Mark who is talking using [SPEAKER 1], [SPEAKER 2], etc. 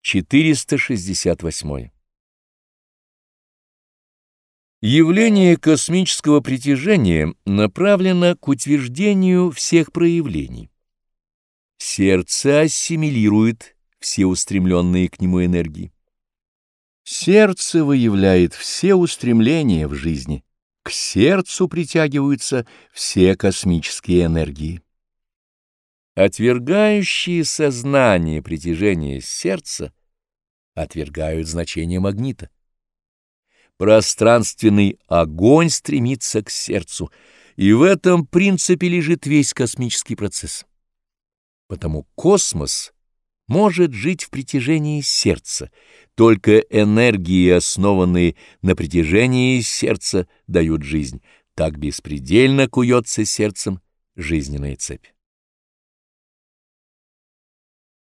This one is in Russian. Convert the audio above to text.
[SPEAKER 1] 468. Явление космического притяжения направлено к утверждению всех проявлений. Сердце ассимилирует все устремленные к нему энергии. Сердце выявляет все устремления в жизни. К сердцу притягиваются все космические энергии. Отвергающие сознание притяжения сердца отвергают значение магнита. Пространственный огонь стремится к сердцу, и в этом принципе лежит весь космический процесс. Потому космос может жить в притяжении сердца, только энергии, основанные на притяжении сердца, дают жизнь, так беспредельно куется сердцем жизненная цепь.